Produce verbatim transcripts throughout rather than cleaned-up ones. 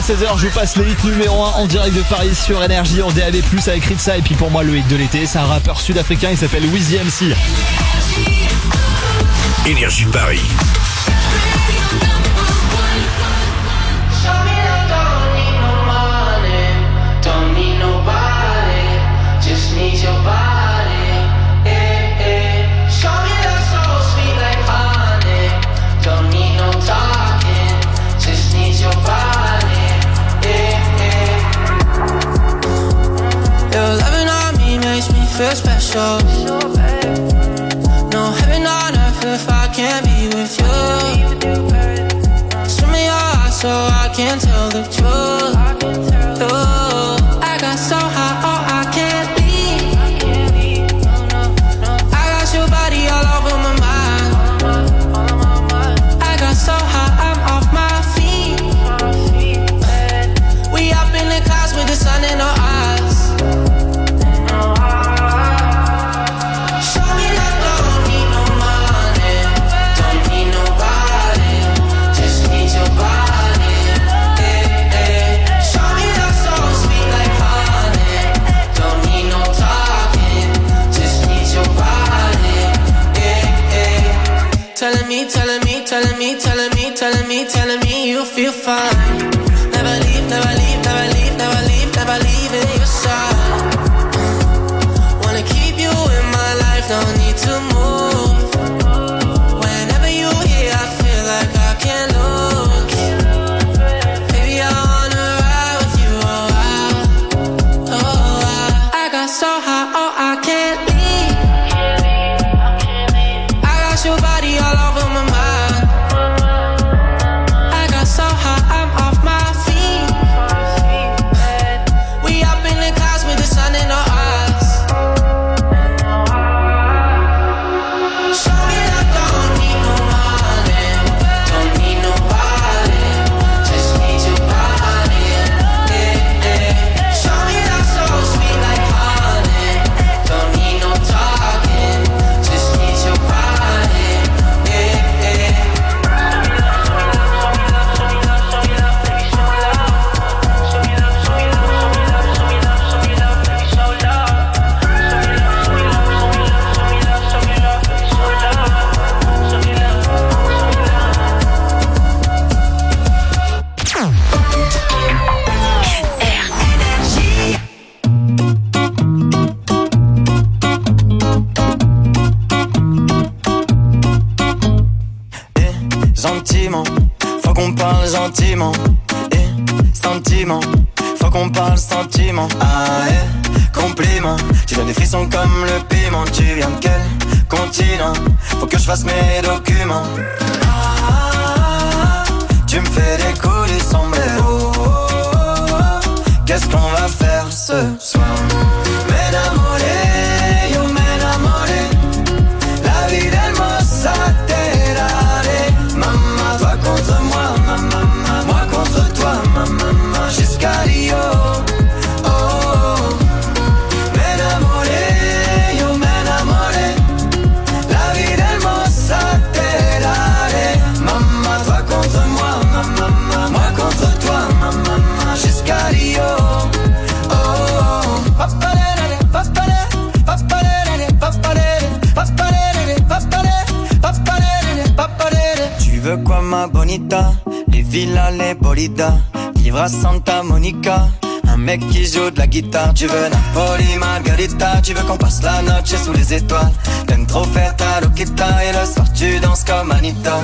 seize heures, je vous passe le hit numéro un en direct de Paris sur Énergie en D A B plus, avec Ritza. Et puis pour moi, le hit de l'été, c'est un rappeur sud-africain, il s'appelle Wheezy M C. Énergie Paris. Feel special. No heaven on earth if I can't be with you. Swim in your eyes so I can tell the truth. Ooh, I got so high, oh I can't leave. I got your body all over my mind. I got so high, I'm off my feet. We up in the clouds with the sun in our eyes. Telling me, telling me, telling me, telling me, telling me, telling me you feel fine. Never leave, never leave, never leave, never leave, never leave in your side. Wanna keep you in my life, don't need to move. Whenever you here, I feel like I can't lose. Baby, I wanna ride with you, oh I, oh I. I got so high, oh I can't leave. Your body all over my mind. I got so high, I'm off my feet. We up in the clouds with the sun in our eyes. Show me that don't need no money, don't need nobody, just need your body. Yeah, yeah. Show me that so sweet like honey, don't need no talking, just need your body. Faut qu'on parle gentiment. Et sentiment, faut qu'on parle sentiment. Ah eh, compliment. Tu donnes des frissons comme le piment. Tu viens de quel continent? Faut que je fasse mes documents. Ah, tu me fais des coups du sombrero. Qu'est-ce qu'on va faire ce soir? M'enamoré, yo m'enamoré. La vie del moza terare. Maman, toi contre moi, maman, moi contre toi, maman, jusqu'à Rio. Oh, oh. M'enamoré, yo m'enamoré. La vie del moza terare. Maman, toi contre moi, maman, moi contre toi, maman, jusqu'à Rio. Oh, oh. Papalere, papalere, papalere, papalere, papalere, papalere, papalere, papalere. Tu veux quoi ma bonita? Les villas, les bolidas, vivre à Santa Monica, un mec qui joue de la guitare. Tu veux Napoli, Margarita, tu veux qu'on passe la noche sous les étoiles. T'aimes trop faire ta loquita et le soir tu danses comme Anita.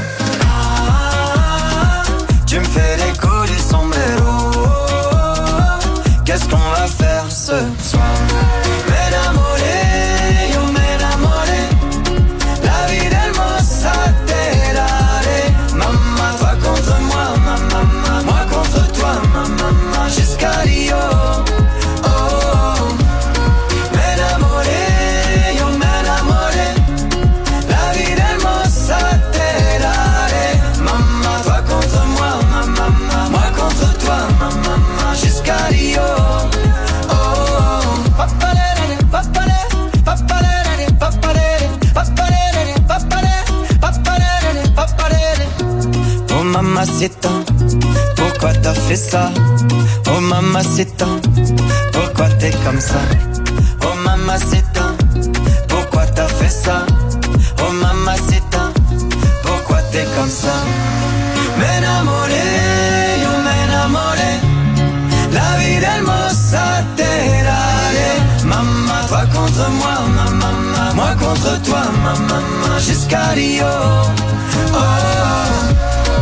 Ah, tu me fais des coups du sombrero. Qu'est-ce qu'on va faire ce soir? M'enamoré, yo m'enamoré. La vie del moza terare. Maman, toi contre moi, maman, moi contre toi, maman, jusqu'à Rio. Oh, oh. M'enamoré, yo m'enamoré. La vie del moza terare. Maman, toi contre moi, maman, moi contre toi, maman, jusqu'à Rio. Oh, oh. Papalere, papalere, papalere, papalere, papalere, papalere, papalere, papalere. Oh mamacita, pourquoi t'as fait fait ça? Oh mamacita, pourquoi t'es comme ça? Oh mamacita, pourquoi t'as fait ça? Oh mamacita, pourquoi t'es comme ça? M'enamoré, yo m'enamoré, la vida hermosa te daré. Maman, toi contre moi, maman, moi contre toi, maman, jusqu'à Rio. Oh, oh.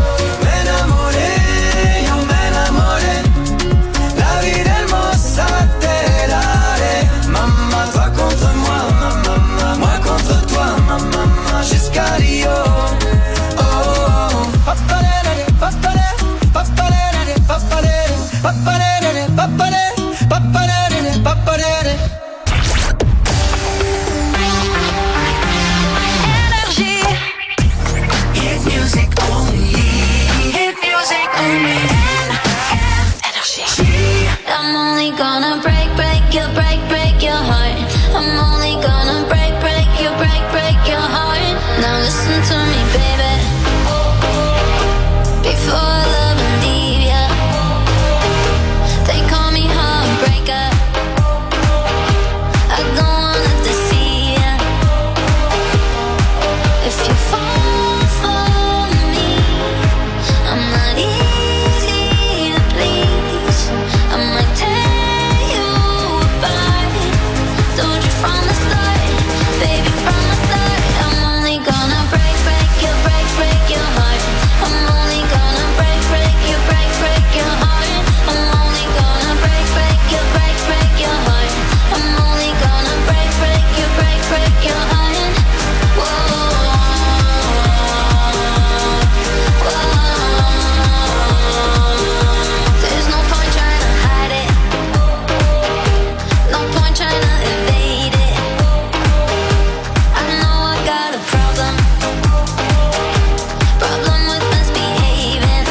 Jusqu'à Rio. Oh, oh. Papalere, papalere, papalere, papalere, papalere, papalere, papalere, papalere. Energy. Hit music only. Hit music only. Energy. I'm only gonna break, break your, break, break your heart. I'm only gonna break, break your, break, break your heart. Now listen to me, baby. Before I love and leave ya, they call me heartbreaker. I don't wanna deceive ya. If you fall for me, I'm not easy to please. I might tear you apart. Told you from the start, baby, from the start. I'm only gonna break, break your, break, break your heart. I'm only gonna break, break your, break, break your heart. I'm only gonna break, break your, break, break your heart. I'm only gonna break, break your, break, break your heart. Whoa, whoa. There's no point trying to hide it. No point trying to evade it. I know I got a problem. Problem with misbehaving.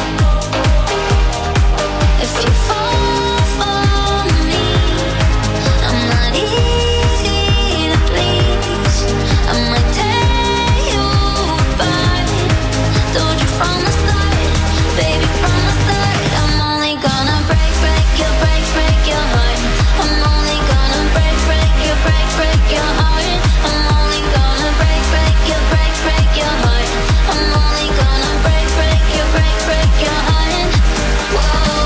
If you fall for me, I'm not easy to please. I might tear you apart. Told you from the start, baby, from the start. I'm only gonna break, break your, break, break your heart. I'm only gonna break, break your, break, break your heart. I'm only gonna break, break your, break, break your heart. I'm only gonna break, break your, break, break your heart. Whoa,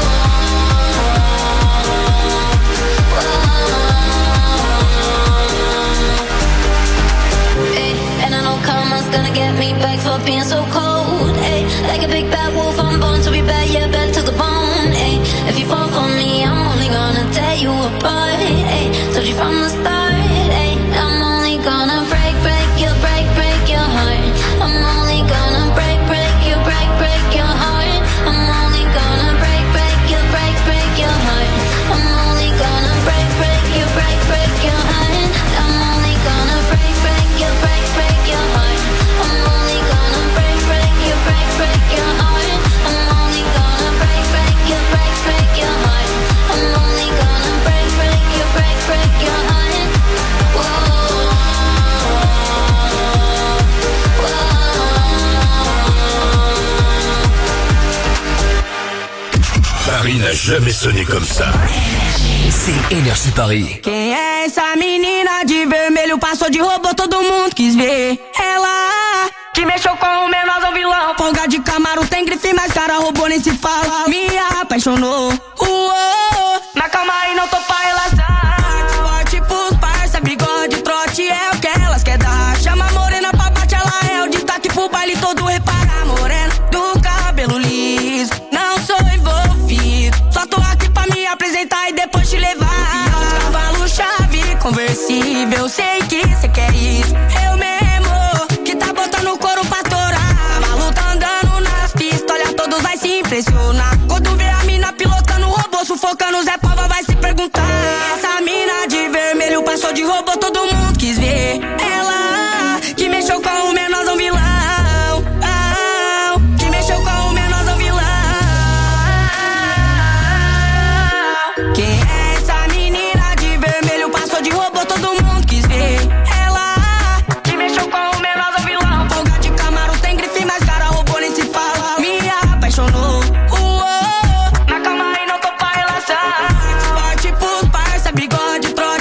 whoa. Hey, and I know karma's gonna get me back for being so cold. Hey, like a big bad wolf, I'm born to be bad, yeah, bad to the bone. Hey, if you fall for me, I'm only gonna tear you apart. Hey, told you from the start. Hey, I'm only gonna break, break your, break, break your heart. I'm only gonna break, break your, break, break your heart. I'm only gonna break, break your, break, break your heart. I'm only gonna break, break your, break, break your heart. I'm only gonna break, break your, break, break your heart. I'm only gonna break, break your, break, break your heart. I'm only gonna break, break your, break, break your heart. I'm only gonna break, break your, break, break your heart. Whoa, Paris n'a jamais sonné comme ça. C'est Énergie Paris. Quem é essa menina de vermelho? Passou de robô, todo mundo quis ver. Ela que mexeu com o menorzão vilão. Folga de Camaro, tem grife, mas cara robô nem se fala. Me apaixonou. Uou, mas calma aí, não tô pra relaxar. Forte pros parça, bigode, trote é o que elas quer dar. Chama a morena pra bate, ela é o destaque pro baile todo. Repara, morena do cabelo liso. Não sou envolvido, só tô aqui pra me apresentar e depois te levar. Cavalo, chave, conversível. Sei que cê quer isso. Eu mesmo que tá botando o couro pra torar. Cavalo tá andando nas pistas, olha, todos vai se impressionar. Quando vê a mina pilotando o robô, sufocando Zé Pava, vai se perguntar. Essa mina de vermelho passou de robô, todo mundo quis ver. Ela que mexeu com o menorzão vilão. Que mexeu com o menorzão vilão. Quem é essa menina de vermelho? Passou de robô, todo mundo quis ver. Ela que mexeu com o menorzão vilão. Folga de Camaro, tem grife, mas cara robô nem se fala. Me apaixonou. Uou,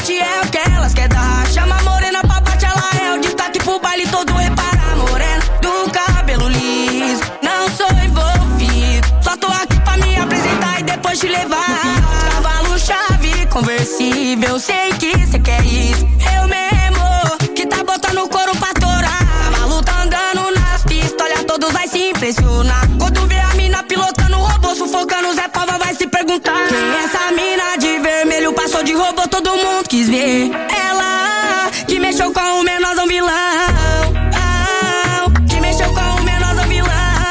trote é o que elas quer dar. Chama a morena pra bate, ela é o destaque pro baile todo. Repara a morena do cabelo liso. Não sou envolvido, só tô aqui pra me apresentar e depois te levar. Cavalo chave conversível, sei que cê quer isso. Eu mesmo que tá botando o couro pra torar. Cavalo tá andando nas pistas, olha todos vai se impressionar. Quando vê a mina pilotando o robô, sufocando Zé Pava vai se perguntar: quem é essa mina de vermelho? Passou de robô, todo mundo quis ver. Ela que mexeu com o menorzão vilão, que mexeu com o menorzão vilão.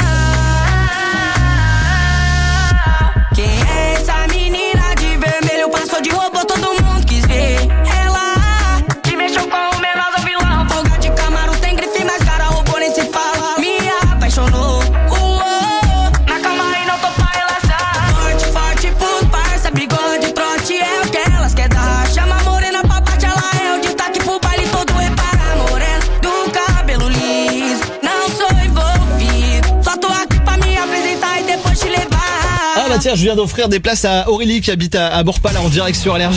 Quem é essa menina de vermelho? Passou de robô, todo mundo quis ver. Ela que mexeu com o menorzão vilão. Folga de Camaro tem grife, mas cara robô nem se fala. Me apaixonou. Na cama e não tô pra relaxar. Forte, forte pros parça, bigode, trote é o que elas quer dar. Chama a morena pra bate, ela é o destaque pro baile todo. Repara a morena do cabelo liso. Não sou envolvido, só tô aqui pra me apresentar e depois te levar. Ah bah tiens, je viens d'offrir des places à Aurélie qui habite à, à Bourg-Palais en direct sur Énergie.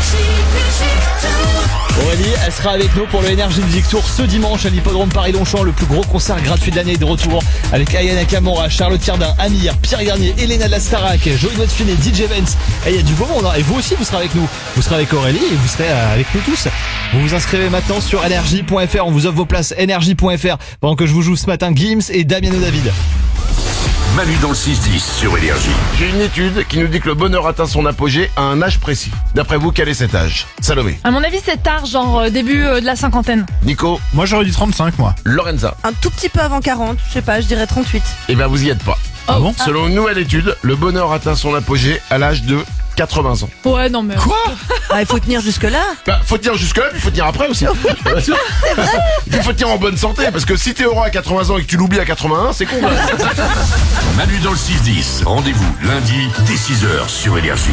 Aurélie, elle sera avec nous pour le Energy Music Tour ce dimanche à l'hippodrome Paris-Longchamp, le plus gros concert gratuit de l'année de retour avec Aya Nakamura, Charlotte Cardin, Amir, Pierre Garnier, Elena de la Starac, Joey Godfrey, D J Vance. Et il y a du beau monde, hein. Et vous aussi vous serez avec nous. Vous serez avec Aurélie et vous serez avec nous tous. Vous vous inscrivez maintenant sur énergie point f r. On vous offre vos places énergie point f r pendant que je vous joue ce matin Gims et Damiano David. Manu dans le six dix sur Énergie. J'ai une étude qui nous dit que le bonheur atteint son apogée à un âge précis. D'après vous, quel est cet âge? Salomé. À mon avis, c'est tard, genre euh, début euh, de la cinquantaine. Nico. Moi j'aurais dit trente-cinq moi. Lorenza. Un tout petit peu avant quarante, je sais pas, je dirais trente-huit. Eh ben vous y êtes pas. Ah bon? Selon une nouvelle étude, le bonheur atteint son apogée à l'âge de quatre-vingts ans. Ouais, non mais... Quoi? Ah, il faut tenir jusque-là. Bah, faut tenir jusque-là, puis faut tenir après aussi. Il faut tenir en bonne santé, parce que si t'es heureux à quatre-vingts ans et que tu l'oublies à quatre-vingt-un, c'est con. Manu dans le six dix. Rendez-vous lundi dès six heures sur Énergie.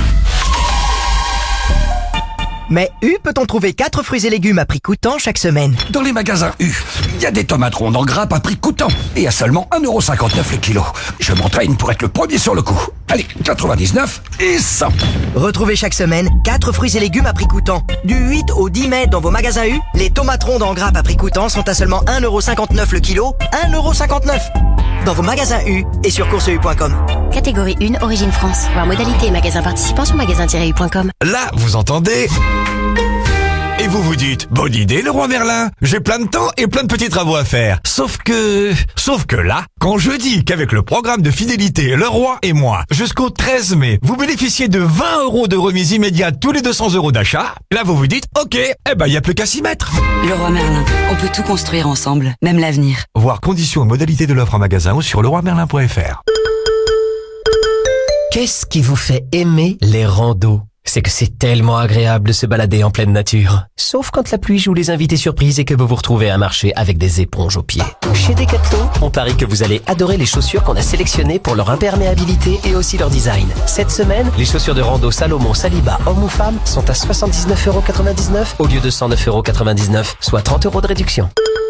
Mais U peut-on trouver quatre fruits et légumes à prix coûtant chaque semaine? Dans les magasins U, il y a des tomates rondes en grappe à prix coûtant et à seulement un euro cinquante-neuf le kilo. Je m'entraîne pour être le premier sur le coup. Allez, quatre-vingt-dix-neuf et cent. Retrouvez chaque semaine quatre fruits et légumes à prix coûtant. Du huit au dix mai dans vos magasins U, les tomates rondes en grappe à prix coûtant sont à seulement un euro cinquante-neuf le kilo. un euro cinquante-neuf dans vos magasins U et sur course u point com. Catégorie un, Origine France. Voir modalité et magasins participants sur magasin tiret u point com. Là, vous entendez? Et vous vous dites, bonne idée, le roi Merlin. J'ai plein de temps et plein de petits travaux à faire. Sauf que, sauf que là, quand je dis qu'avec le programme de fidélité Le Roi et moi, jusqu'au treize mai, vous bénéficiez de vingt euros de remise immédiate tous les deux cents euros d'achat, là vous vous dites, ok, eh ben y a plus qu'à s'y mettre. Le Roi Merlin, on peut tout construire ensemble, même l'avenir. Voir conditions et modalités de l'offre en magasin ou sur le roi merlin point f r. Qu'est-ce qui vous fait aimer les randos? C'est que c'est tellement agréable de se balader en pleine nature. Sauf quand la pluie joue les invités surprises et que vous vous retrouvez à marcher avec des éponges aux pieds. Chez Decathlon, on parie que vous allez adorer les chaussures qu'on a sélectionnées pour leur imperméabilité et aussi leur design. Cette semaine, les chaussures de rando Salomon Saliba homme ou femme sont à soixante-dix-neuf euros quatre-vingt-dix-neuf au lieu de cent neuf euros quatre-vingt-dix-neuf, soit trente euros de réduction.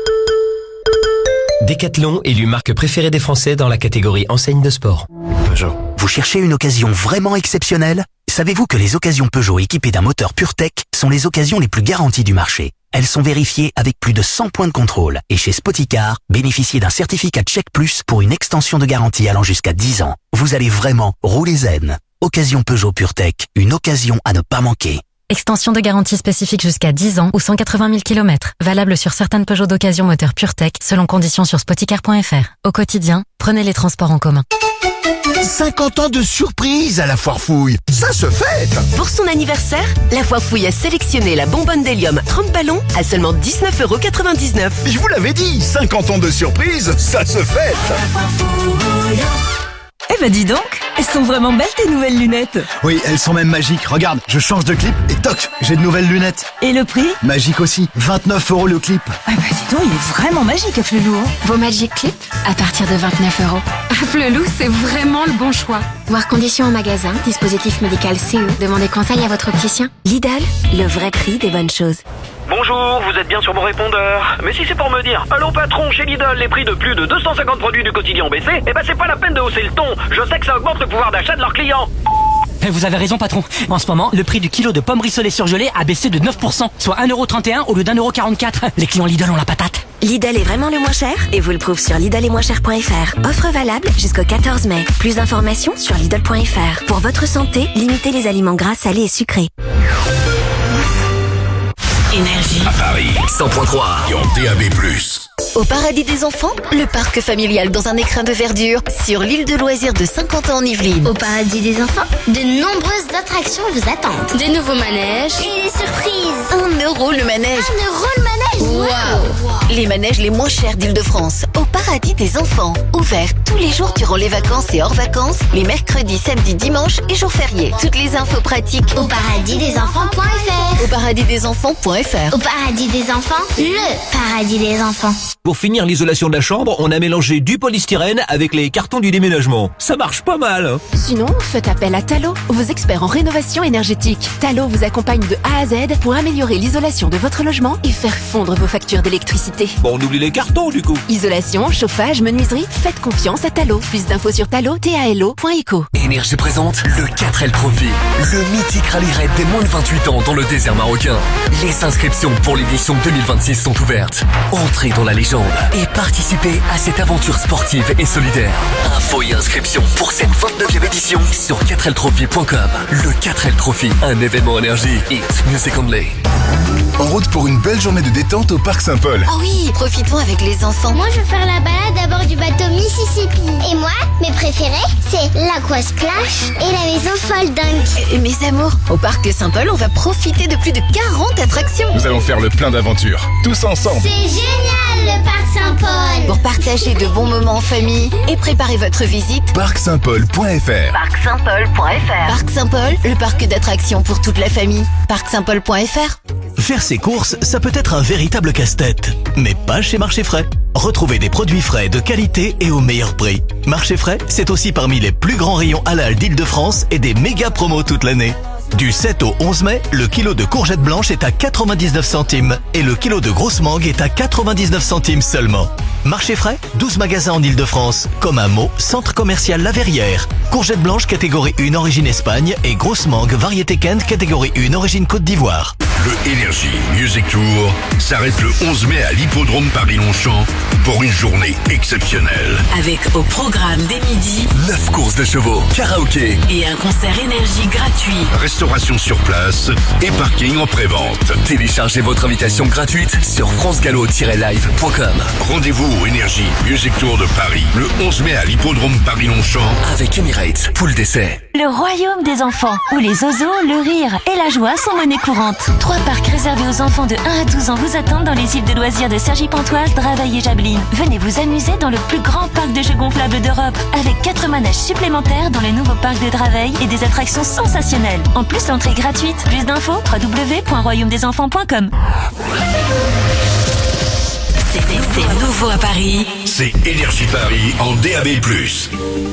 Decathlon, élu marque préférée des Français dans la catégorie enseigne de sport. Peugeot. Vous cherchez une occasion vraiment exceptionnelle? Savez-vous que les occasions Peugeot équipées d'un moteur PureTech sont les occasions les plus garanties du marché? Elles sont vérifiées avec plus de cent points de contrôle. Et chez Spoticar, bénéficiez d'un certificat Check Plus pour une extension de garantie allant jusqu'à dix ans. Vous allez vraiment rouler zen. Occasion Peugeot PureTech, une occasion à ne pas manquer. Extension de garantie spécifique jusqu'à dix ans ou cent quatre-vingt mille kilomètres. Valable sur certaines Peugeot d'occasion moteur PureTech selon conditions sur spoticar point f r. Au quotidien, prenez les transports en commun. cinquante ans de surprise à la Foire Fouille. Ça se fête! Pour son anniversaire, la Foire Fouille a sélectionné la bonbonne d'hélium trente ballons à seulement dix-neuf euros quatre-vingt-dix-neuf. Je vous l'avais dit, cinquante ans de surprise, ça se fête! Eh ben dis donc, elles sont vraiment belles tes nouvelles lunettes. Oui, elles sont même magiques. Regarde, je change de clip et toc, j'ai de nouvelles lunettes. Et le prix? Magique aussi, vingt-neuf euros le clip. Ah bah dis donc, il est vraiment magique à Flelou. Hein. Vos Magic Clip à partir de vingt-neuf euros. À Flelou, c'est vraiment le bon choix. Voir conditions en magasin, dispositif médical C E. Demandez conseil à votre opticien. Lidl, le vrai prix des bonnes choses. Bonjour, vous êtes bien sur mon répondeur. Mais si c'est pour me dire, allô patron, chez Lidl, les prix de plus de deux cent cinquante produits du quotidien ont baissé, eh ben c'est pas la peine de hausser le ton. Je sais que ça augmente le pouvoir d'achat de leurs clients. Eh, Vous avez raison, patron. En ce moment, le prix du kilo de pommes rissolées surgelées a baissé de neuf pour cent, soit un euro trente et un au lieu d'un euro quarante-quatre. Les clients Lidl ont la patate. Lidl est vraiment le moins cher et vous le prouve sur Lidl et moins cher point f r. Offre valable jusqu'au quatorze mai. Plus d'informations sur Lidl point f r. Pour votre santé, limitez les aliments gras, salés et sucrés. Énergie. À Paris, cent point trois et en D A B plus. Au Paradis des Enfants, le parc familial dans un écrin de verdure sur l'île de loisirs de Saint-Quentin en Yvelines. Au Paradis des Enfants, de nombreuses attractions vous attendent. Des nouveaux manèges et des surprises. Un euro le manège. Un euro le manège. Waouh. Les manèges les moins chers d'Île-de-France. Au Paradis des Enfants. Ouvert tous les jours durant les vacances et hors vacances, les mercredis, samedis, dimanches et jours fériés. Toutes les infos pratiques au paradis des enfants point f r. Au paradis des enfants point f r. Au Paradis des Enfants, le paradis des enfants. Pour finir l'isolation de la chambre, on a mélangé du polystyrène avec les cartons du déménagement. Ça marche pas mal. Hein. Sinon, faites appel à Talo, vos experts en rénovation énergétique. Talo vous accompagne de A à Z pour améliorer l'isolation de votre logement et faire fondre vos factures d'électricité. Bon, on oublie les cartons du coup. Isolation, chauffage, menuiserie, faites confiance à Talo. Plus d'infos sur talo, T A L O point eco. Énergie présente le quatre L Trophy, le mythique rallye raid des moins de vingt-huit ans dans le désert marocain. Les inscriptions pour l'édition deux mille vingt-six sont ouvertes. Entrez dans la légende et participez à cette aventure sportive et solidaire. Infos et inscriptions pour cette vingt-neuvième édition sur quatre L trophy point com. Le quatre L Trophy, un événement énergie. It's music only. En route pour une belle journée de détente au Parc Saint-Paul. Ah oui, profitons avec les enfants. Moi, je veux faire la balade à bord du bateau Mississippi. Et moi, mes préférés, c'est l'Aqua Splash et la maison folle dingue. Et mes amours, au Parc Saint-Paul, on va profiter de plus de quarante attractions. Nous allons faire le plein d'aventures, tous ensemble. C'est génial, le Parc Saint-Paul. Pour partager de bons moments en famille et préparer votre visite, parc saint paul point f r. parc saint paul point f r. Parc Saint-Paul, le parc d'attractions pour toute la famille. parc saint paul point f r. Faire ses courses, ça peut être un véritable casse-tête. Mais pas chez Marché Frais. Retrouvez des produits frais de qualité et au meilleur prix. Marché Frais, c'est aussi parmi les plus grands rayons halal d'Île-de-France et des méga promos toute l'année. Du sept au onze mai, le kilo de courgettes blanches est à quatre-vingt-dix-neuf centimes et le kilo de grosse mangue est à quatre-vingt-dix-neuf centimes seulement. Marché Frais, douze magasins en Île-de-France, comme un mot, centre commercial La Verrière. Courgettes blanches catégorie un origine Espagne et grosse mangue variété Kent catégorie un origine Côte d'Ivoire. Le Energy Music Tour s'arrête le onze mai à l'hippodrome Paris-Longchamp pour une journée exceptionnelle. Avec au programme dès midi, neuf courses de chevaux, karaoké et un concert énergie gratuit. Restauration sur place et parking en pré-vente. Téléchargez votre invitation gratuite sur france gallo tiret live point com. Rendez-vous au Energy Music Tour de Paris le onze mai à l'hippodrome Paris-Longchamp avec Emirates, poule d'essai. Le royaume des enfants, où les zozos, le rire et la joie sont monnaie courante. Trois parcs réservés aux enfants de un à douze ans vous attendent dans les îles de loisirs de Cergy-Pontoise, Draveil et Jablines. Venez vous amuser dans le plus grand parc de jeux gonflables d'Europe, avec quatre manèges supplémentaires dans le nouveau parc de Draveil et des attractions sensationnelles. En plus, l'entrée est gratuite. Plus d'infos, w w w point royaume des enfants point com. C'est nouveau à Paris. C'est Énergie Paris en D A B plus.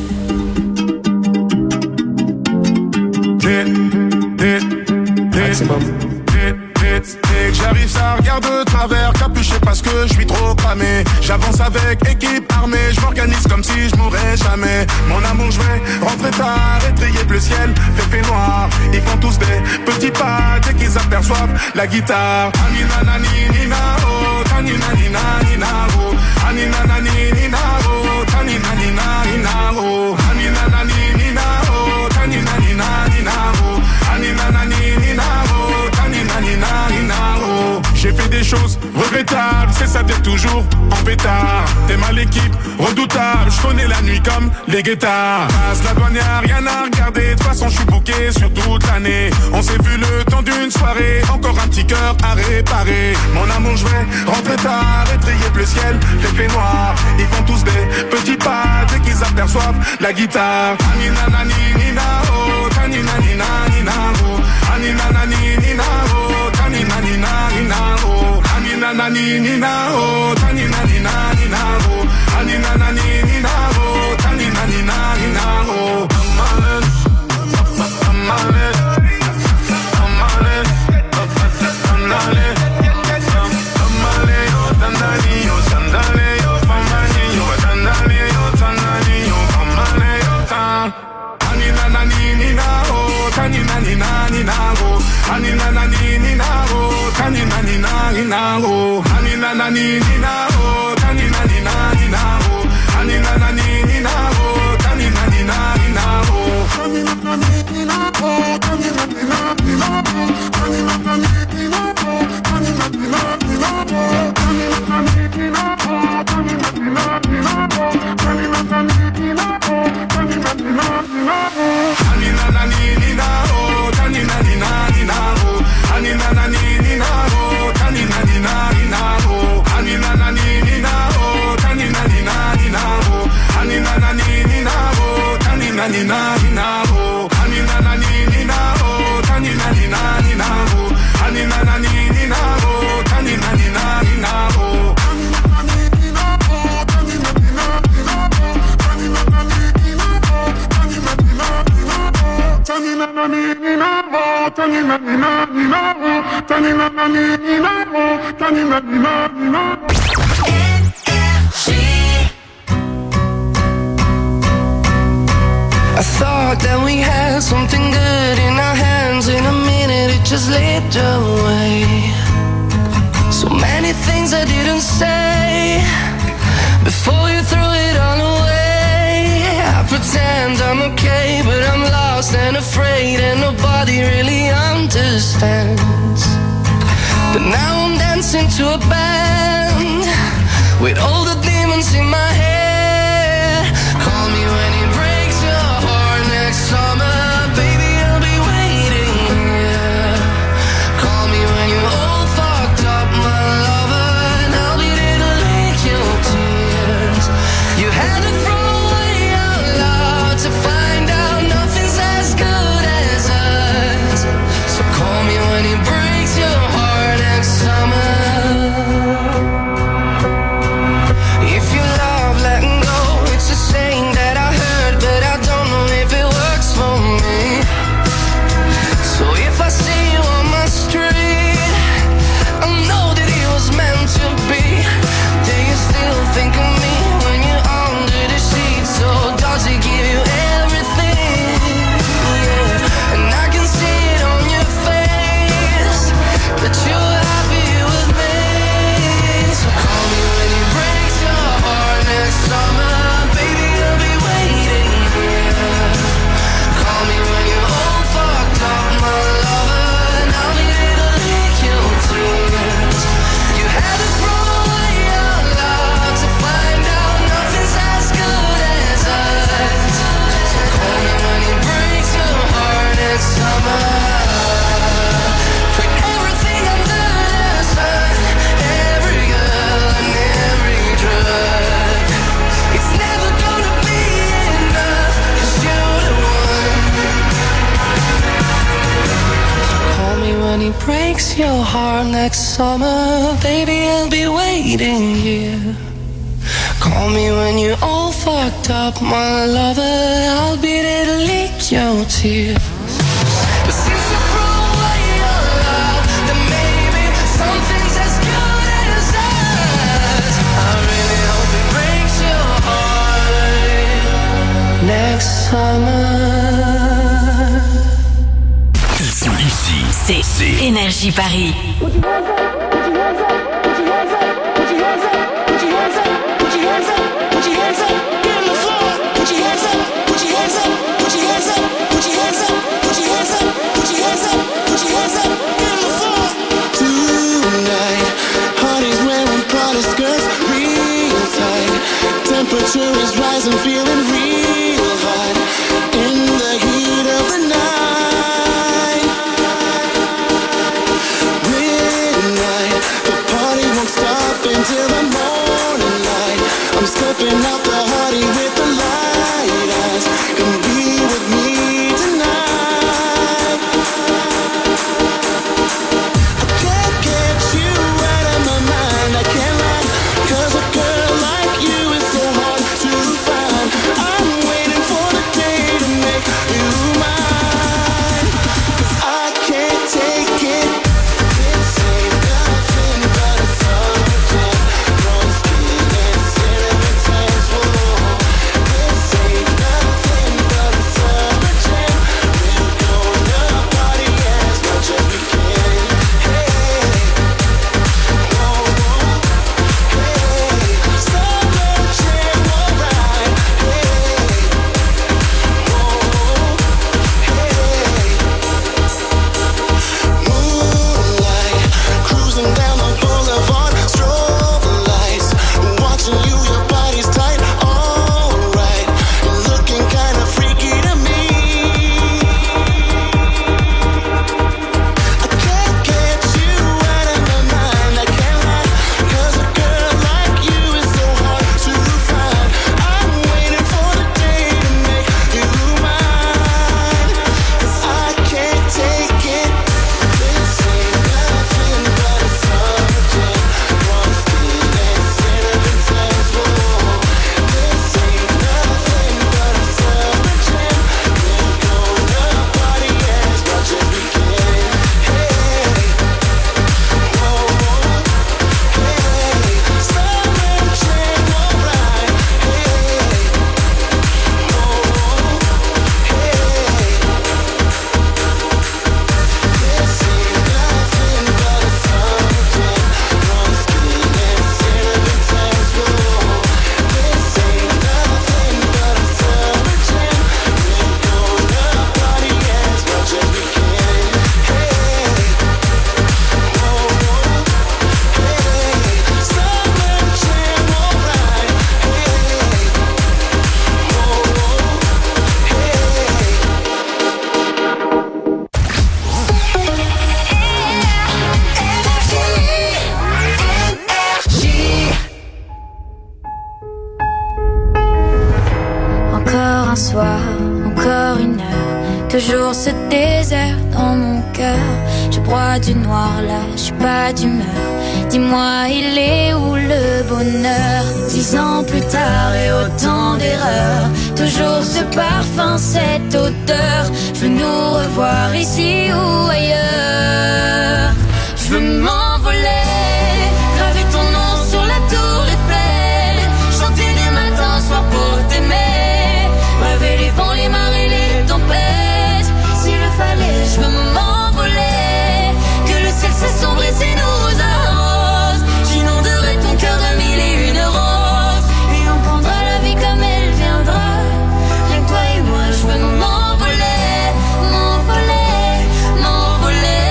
J'arrive, ça regarde de travers, capuché parce que je suis trop cramé. J'avance avec équipe armée, je m'organise comme si je mourrais jamais. Mon amour, je vais rentrer tard, étrier bleu ciel, fait fait noir. Ils font tous des petits pas dès qu'ils aperçoivent la guitare. Anina nani nina oh, tanina nina nina oh, anina nani nina oh, tanina nina nina oh, anina nani nina oh, tanina nina nina oh, anina nani nina oh, tanina nina nina oh. J'ai fait des choses regrettables, c'est ça d'être toujours en pétard. T'es mal l'équipe, redoutable, je connais la nuit comme les guettards. Passe la douane, y'a rien à regarder, de toute façon je suis bouqué sur toute l'année. On s'est vu le temps d'une soirée, encore un petit cœur à réparer. Mon amour, je vais rentrer tard, étrier bleu ciel, fait fait noir. Ils font tous des petits pas dès qu'ils aperçoivent la guitare. Anina nani nina oh, tanina nina nina oh, anina nani nina oh, tanina nina nina oh, anina nani nina oh, tanina nina nina oh, anina nani nina oh, tanina nina nina oh. Anina nani nina oh, na oh, ani na na ni ni na oh, tani na ni na ni na oh, ani na na ni ni na oh, tani na ni na ni na oh, tani na na ni ni na oh, tani na ni na ni na oh, tani na na ni ni na oh, tani na ni na ni na oh, tani na na ni ni na oh, tani na ni na ni na oh, tani na na ni ni na oh, tani na ni na ni na oh, ani na na ni ni na oh, tani na ni na ni na oh, ani na na ni ni na oh, tani na ni na ni na oh, ani na na ni ni na oh, tani na ni na ni na oh, ani na na ni ni na oh, tani na ni na ni na oh, ani na na ni ni na oh, tani na ni na ni na oh, ani na na ni ni na oh, tani na ni na ni na oh, ani na na ni ni na oh, tani na ni na ni na oh, ani na na ni ni na oh, tani na ni na ni na oh, tani na na ni ni na oh, tani na ni na ni na oh, tani na na ni ni na oh, tani na ni na ni na oh. I thought that we had something good in our hands. In a minute it just slipped away. So many things I didn't say before you threw it all away. I pretend I'm okay, but I'm lost and afraid, and nobody really understands. But now I'm dancing to a band with all the demons in my head. Call me when it breaks your heart next summer, baby, I'll be waiting here. Call me when you're all fucked up, my lover, and I'll be there to lick your tears. You had to throw away our love to find out nothing's as good as us. So call me when it breaks your heart next summer. If you love letting go, it's a saying that I heard, but I don't know if it works for me. So if I see you on my street, I know that it was meant to be. Do you still think of me when you're under the sheets? So does it give you everything? Yeah, and I can see it on your face that you're happy with me. So call me when it breaks your heart next summer, baby, I'll be waiting here. Call me when you're all fucked up, my lover, and I'll be there to lick your tears. You had to throw away your love to find out nothing's as good as us. So call me when it breaks your heart next summer. Put everything under the sun, every girl and every drug. It's never gonna be enough, 'cause you're the one. Call me when it breaks your heart next summer, baby, I'll be waiting here. Call me when you're all fucked up, my lover, I'll be there to lick your tears. But since you threw away your love, then maybe something's as good as us. I really hope it breaks your heart next summer. Ici, ici, C'est c'est Énergie Paris. Tonight, parties wearing Prada skirts, real tight. Temperature is rising, feeling real hot in the heat of the night. Midnight, the party won't stop until the morning light. I'm stepping out the party with the light eyes. Come be with me tonight. I can't get you out of my mind, I can't lie, 'cause a girl like you is so hard to find. I'm toujours ce désert dans mon cœur. Je broie du noir là, je suis pas d'humeur. Dis-moi, il est où le bonheur? Dix ans plus tard et autant d'erreurs, toujours ce parfum, cette odeur. Je veux nous revoir ici ou ailleurs. Je veux m'envoler, graver ton nom sur la tour Eiffel, chanter du matin au soir pour t'aimer, rêver les vents, les marées, les tempêtes. S'il le fallait, je veux m'envoler, que le ciel s'assombrisse et nous arrose. J'inonderai ton cœur de mille et une roses, et on prendra la vie comme elle viendra. Rien que toi et moi, je veux m'envoler, m'envoler, m'envoler.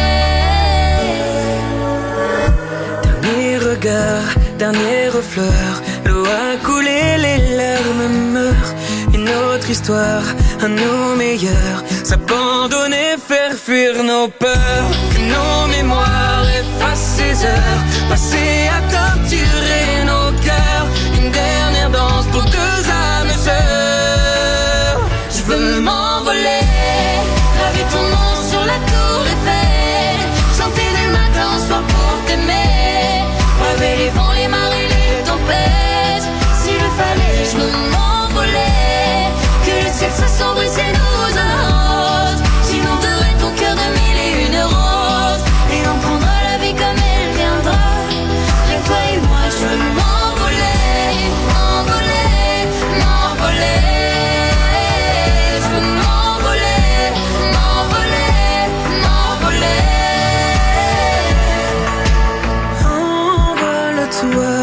Dernier regard, dernière fleur, l'eau a coulé, les larmes meurent. Une autre histoire, à nos meilleurs, s'abandonner, faire fuir nos peurs. Que nos mémoires effacent ces heures passées à torturer nos cœurs. Une dernière danse pour deux âmes sœurs. Je veux m'envoler, graver ton nom sur la tour Eiffel, chanter du matin au soir pour t'aimer, rêver les vents, les marées, les tempêtes. S'il le fallait, je veux m'envoler, que le ciel s'assombrisse et nous arrose. J'inonderai ton cœur de mille et une roses, et on prendra la vie comme elle viendra. Rien que toi et moi, je veux m'envoler, m'envoler, m'envoler. Je veux m'envoler, m'envoler, m'envoler. Envole-toi,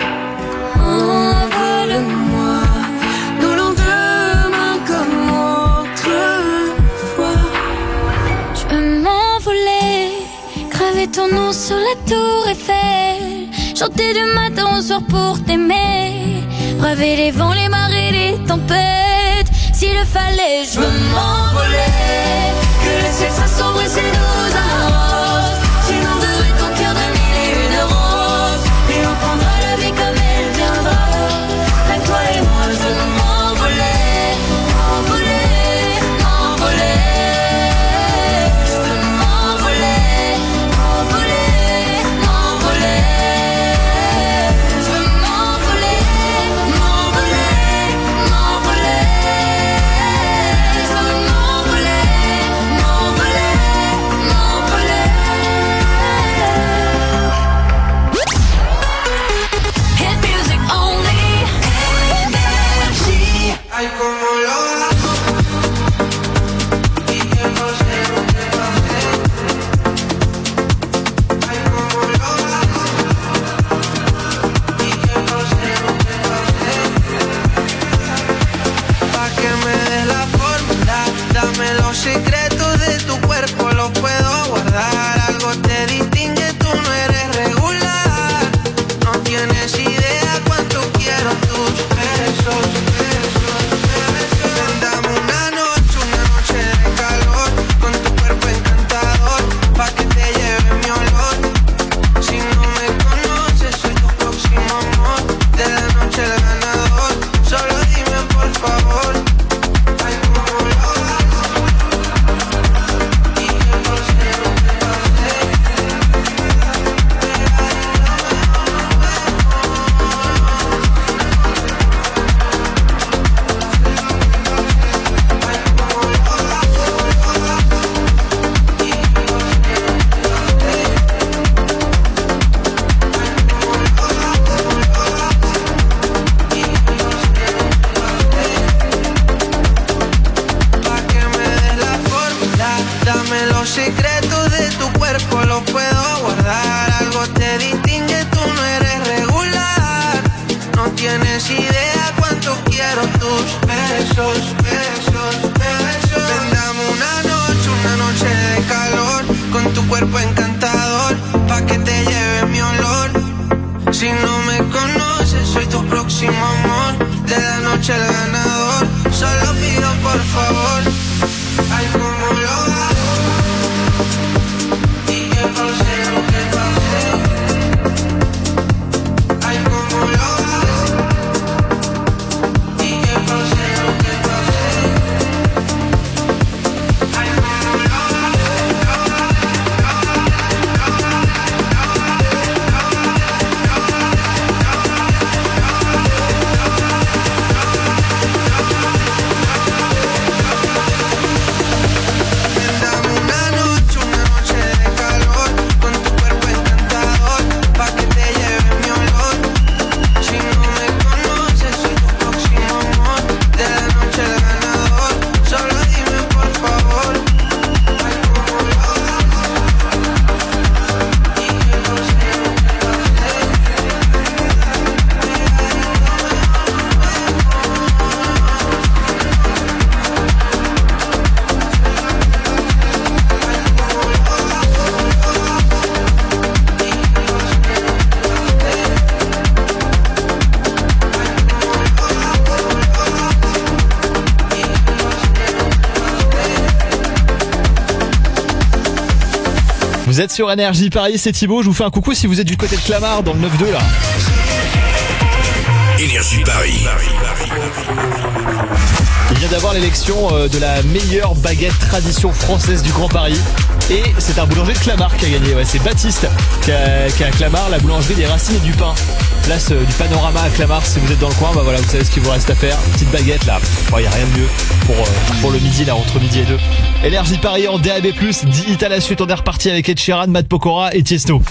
envole-moi, nos lendemains comme autrefois. Je veux m'envoler, graver ton nom sur la tour Eiffel, chanter du matin au soir pour t'aimer, braver les vents, les marées, les tempêtes. S'il le fallait, je veux m'envoler, que le ciel s'assombrisse et nous arrose. J'inonderai ton cœur de mille et une roses, et on prendra la vie comme elle viendra. Avec toi et moi, je veux m'envoler, m'envoler, m'envoler. Je veux m'envoler, m'envoler, m'envoler. Je veux m'envoler, m'envoler, m'envoler. Je veux m'envoler, m'envoler, m'envoler. Hit music only. Energy. Ay, como lo hago y que no sé lo que va a hacer. Ay, como lo hago y que no sé lo que va a hacer. Pa' que me des la fórmula, dame los secretos de tu cuerpo, los puedo guardar. Algo te distingue, tú no eres regular. No tienes idea cuánto quiero tus besos, besos, besos. Ven, dame una noche, una noche de calor, con tu cuerpo encantador, pa' que te lleve mi olor. Si no me conoces, soy tu próximo amor, de la noche el ganador. Solo dime por favor, ay, cómo lo haces y que no sé lo que va a hacer. Pa' que me des la fórmula, dame los secretos de tu cuerpo, los puedo guardar. Algo te distingue, tú no eres regular. No tienes idea cuánto quiero tus besos, besos, besos. Ven, dame una noche, una noche de calor, con tu cuerpo encantador, pa' que te lleve mi olor. Si no me conoces, soy tu próximo amor, de la noche el ganador. Solo pido por favor, ay, cómo lo hago y que no sé lo que va a hacer. Ay, cómo lo haces y que no sé lo que va a hacer. Vous êtes sur Énergie Paris, c'est Thibaut. Je vous fais un coucou si vous êtes du côté de Clamart dans le neuf deux là. Énergie Paris. Il vient d'avoir l'élection de la meilleure baguette tradition française du Grand Paris. Et c'est un boulanger de Clamart qui a gagné. Ouais, c'est Baptiste qui a, qui a à Clamart, la boulangerie des Racines et du Pain. Place euh, du Panorama à Clamart. Si vous êtes dans le coin, bah voilà, vous savez ce qu'il vous reste à faire. Petite baguette là. Il n'y a rien de mieux pour, euh, pour le midi là, entre midi et deux. Énergie Paris en D A B plus, dix hits à la suite. On est reparti avec Ed Sheeran, Matt Pokora et Tiesto.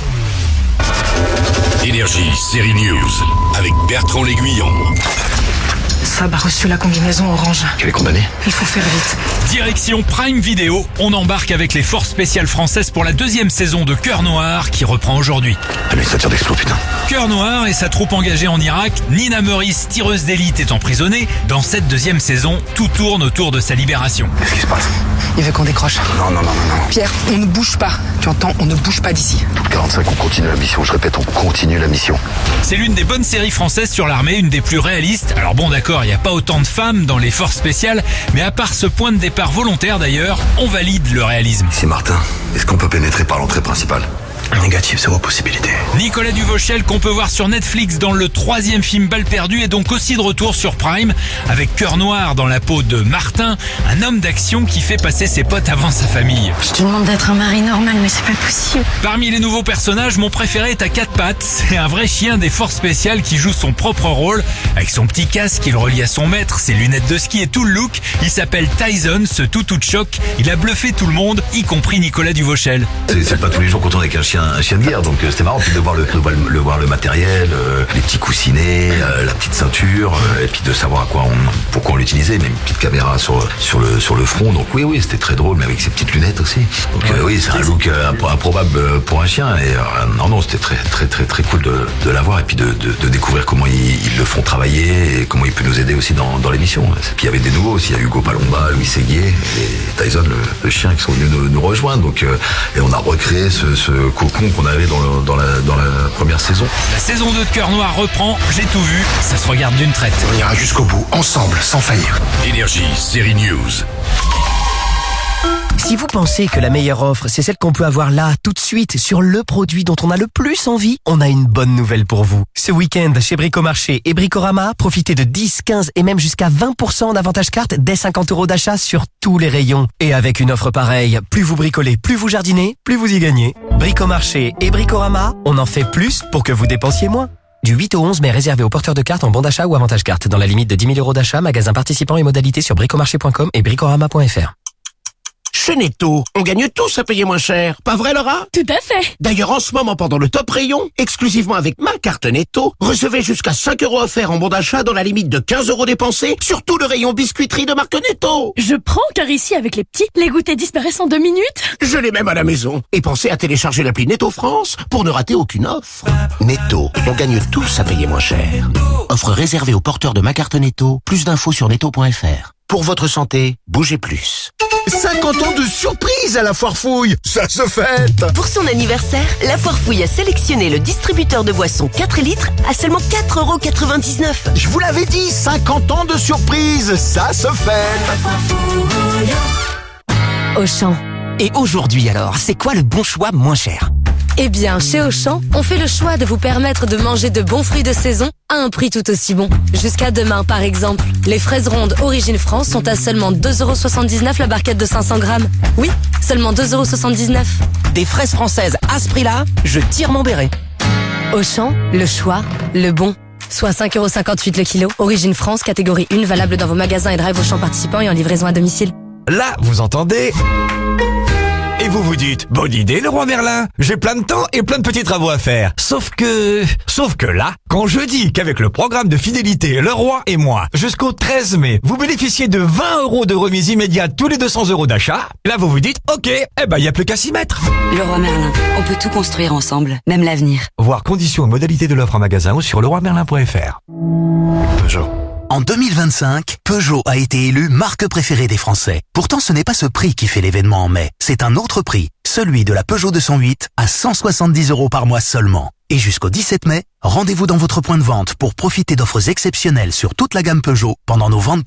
Énergie série News avec Bertrand L'Aiguillon. Fab a reçu la combinaison orange. Elle est condamnée. Il faut faire vite. Direction Prime Video, on embarque avec les forces spéciales françaises pour la deuxième saison de Cœur Noir qui reprend aujourd'hui. Administrateur d'explos, putain. Cœur Noir et sa troupe engagée en Irak, Nina Meurice, tireuse d'élite, est emprisonnée. Dans cette deuxième saison, tout tourne autour de sa libération. Qu'est-ce qui se passe? Il veut qu'on décroche. Non, non, non, non, non. Pierre, on ne bouge pas. Tu entends? On ne bouge pas d'ici. quarante-cinq, on continue la mission. Je répète, on continue la mission. C'est l'une des bonnes séries françaises sur l'armée, une des plus réalistes. Alors bon, d'accord, il n'y a pas autant de femmes dans les forces spéciales, mais à part ce point de départ volontaire d'ailleurs, on valide le réalisme. Ici Martin, est-ce qu'on peut pénétrer par l'entrée principale? Négatif, zéro possibilité. Nicolas Duvauchel, qu'on peut voir sur Netflix dans le troisième film Balle perdue, est donc aussi de retour sur Prime, avec Cœur Noir dans la peau de Martin, un homme d'action qui fait passer ses potes avant sa famille. Je te demande d'être un mari normal, mais c'est pas possible. Parmi les nouveaux personnages, mon préféré est à quatre pattes. C'est un vrai chien des forces spéciales qui joue son propre rôle. Avec son petit casque qu'il relie à son maître, ses lunettes de ski et tout le look, il s'appelle Tyson, ce toutou de choc. Il a bluffé tout le monde, y compris Nicolas Duvauchel. C'est, c'est pas tous les jours qu'on tourne avec un chien, un chien de guerre, donc euh, c'était marrant puis de voir le, de voir le, le, voir le matériel, euh, les petits coussinets, euh, la petite ceinture, euh, et puis de savoir à quoi on, pourquoi on l'utilisait, même une petite caméra sur sur le sur le front. Donc oui, oui, c'était très drôle, mais avec ses petites lunettes aussi. Donc euh, oui, c'est un look euh, improbable pour un chien. Et euh, non, non, c'était très très très très cool de, de l'avoir et puis de, de, de découvrir comment ils, ils le font travailler et comment il peut nous aider aussi dans, dans l'émission. Puis il y avait des nouveaux aussi, il y a Hugo Palomba, Louis Séguier et Tyson, le, le chien, qui sont venus nous, nous rejoindre. Donc euh, et on a recréé ce, ce cocon qu'on avait dans, le, dans, la, dans la première saison. La saison deux de Cœur Noir reprend, j'ai tout vu, ça se regarde d'une traite. On ira jusqu'au bout, ensemble, sans faillir. Énergie, série News. Si vous pensez que la meilleure offre, c'est celle qu'on peut avoir là, tout de suite, sur le produit dont on a le plus envie, on a une bonne nouvelle pour vous. Ce week-end, chez Bricomarché et Bricorama, profitez de dix, quinze et même jusqu'à vingt pour cent d'avantage carte dès cinquante euros d'achat sur tous les rayons. Et avec une offre pareille, plus vous bricolez, plus vous jardinez, plus vous y gagnez. Bricomarché et Bricorama, on en fait plus pour que vous dépensiez moins. Du huit au onze mai, réservé aux porteurs de cartes en bon d'achat ou avantage carte, dans la limite de dix mille euros d'achat, magasin participant et modalités sur bricomarché point com et bricorama point f r. Chez Netto, on gagne tous à payer moins cher. Pas vrai, Laura? Tout à fait. D'ailleurs, en ce moment, pendant le top rayon, exclusivement avec ma carte Netto, recevez jusqu'à cinq euros offerts en bon d'achat dans la limite de quinze euros dépensés sur tout le rayon biscuiterie de marque Netto. Je prends, car ici, avec les petits, les goûters disparaissent en deux minutes. Je l'ai même à la maison. Et pensez à télécharger l'appli Netto France pour ne rater aucune offre. Netto, on gagne tous à payer moins cher. Offre réservée aux porteurs de ma carte Netto. Plus d'infos sur netto point f r. Pour votre santé, bougez plus. cinquante ans de surprise à la Foire Fouille, ça se fête. Pour son anniversaire, la Foire Fouille a sélectionné le distributeur de boissons quatre litres à seulement quatre euros quatre-vingt-dix-neuf. Je vous l'avais dit, cinquante ans de surprise, ça se fête. Auchan. Et aujourd'hui alors, c'est quoi le bon choix moins cher? Eh bien, chez Auchan, on fait le choix de vous permettre de manger de bons fruits de saison à un prix tout aussi bon. Jusqu'à demain, par exemple, les fraises rondes Origine France sont à seulement deux euros soixante-dix-neuf la barquette de cinq cents grammes. Oui, seulement deux euros soixante-dix-neuf. Des fraises françaises à ce prix-là, je tire mon béret. Auchan, le choix, le bon. Soit cinq euros cinquante-huit le kilo. Origine France, catégorie un, valable dans vos magasins et drive Auchan participants et en livraison à domicile. Là, vous entendez ? Et vous vous dites, bonne idée Leroy Merlin, j'ai plein de temps et plein de petits travaux à faire. Sauf que, sauf que là, quand je dis qu'avec le programme de fidélité Leroy et moi, jusqu'au treize mai, vous bénéficiez de vingt euros de remise immédiate tous les deux cents euros d'achat, là vous vous dites, ok, eh ben y a plus qu'à s'y mettre. Leroy Merlin, on peut tout construire ensemble, même l'avenir. Voir conditions et modalités de l'offre en magasin ou sur leroy merlin point f r. Peugeot. En deux mille vingt-cinq, Peugeot a été élu marque préférée des Français. Pourtant, ce n'est pas ce prix qui fait l'événement en mai. C'est un autre prix, celui de la Peugeot deux cent huit à cent soixante-dix euros par mois seulement. Et jusqu'au dix-sept mai, rendez-vous dans votre point de vente pour profiter d'offres exceptionnelles sur toute la gamme Peugeot pendant nos ventes privées.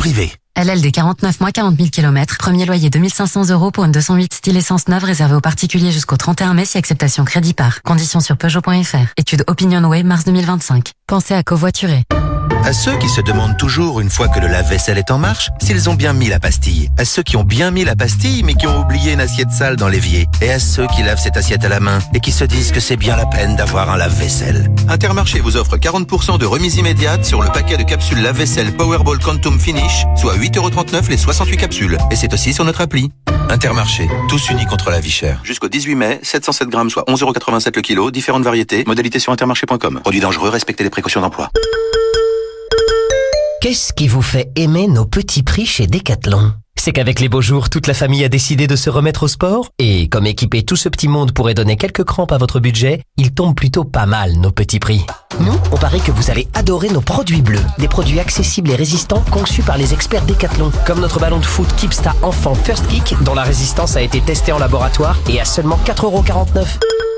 L L D quarante-neuf mois, quarante mille kilomètres. Premier loyer deux mille cinq cents euros pour une deux cent huit style essence neuve réservé aux particuliers jusqu'au trente et un mai si acceptation crédit par. Conditions sur Peugeot point F R. Étude OpinionWay mars deux mille vingt-cinq. Pensez à covoiturer. À ceux qui se demandent toujours, une fois que le lave-vaisselle est en marche, s'ils ont bien mis la pastille. À ceux qui ont bien mis la pastille, mais qui ont oublié une assiette sale dans l'évier. Et à ceux qui lavent cette assiette à la main et qui se disent que c'est bien la peine d'avoir un lave-vaisselle. Intermarché vous offre quarante pour cent de remise immédiate sur le paquet de capsules lave-vaisselle Powerball Quantum Finish, soit huit euros trente-neuf les soixante-huit capsules. Et c'est aussi sur notre appli. Intermarché, tous unis contre la vie chère. Jusqu'au dix-huit mai, sept cent sept grammes, soit onze euros quatre-vingt-sept le kilo, différentes variétés, modalités sur intermarché point com. Produit dangereux, respectez les précautions d'emploi. Qu'est-ce qui vous fait aimer nos petits prix chez Decathlon ? C'est qu'avec les beaux jours, toute la famille a décidé de se remettre au sport et comme équiper tout ce petit monde pourrait donner quelques crampes à votre budget, ils tombent plutôt pas mal nos petits prix. Nous, on parie que vous allez adorer nos produits bleus, des produits accessibles et résistants conçus par les experts Decathlon, comme notre ballon de foot Keepsta Enfant First Kick dont la résistance a été testée en laboratoire et à seulement quatre euros quarante-neuf.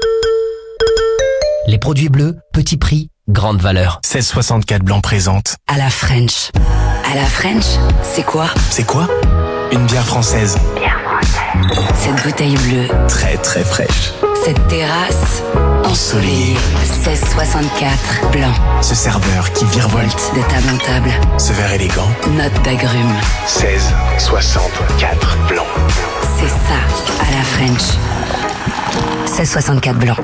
Les produits bleus, petit prix, grande valeur. seize soixante-quatre blanc présente. À la French. À la French, c'est quoi? C'est quoi? Une bière française. Bière française. Cette bouteille bleue. Très très fraîche. Cette terrasse ensoleillée. seize soixante-quatre blanc. Ce serveur qui virevolte de table en table. Ce verre élégant. Note d'agrumes. seize soixante-quatre blanc. C'est ça, à la French. seize soixante-quatre blanc.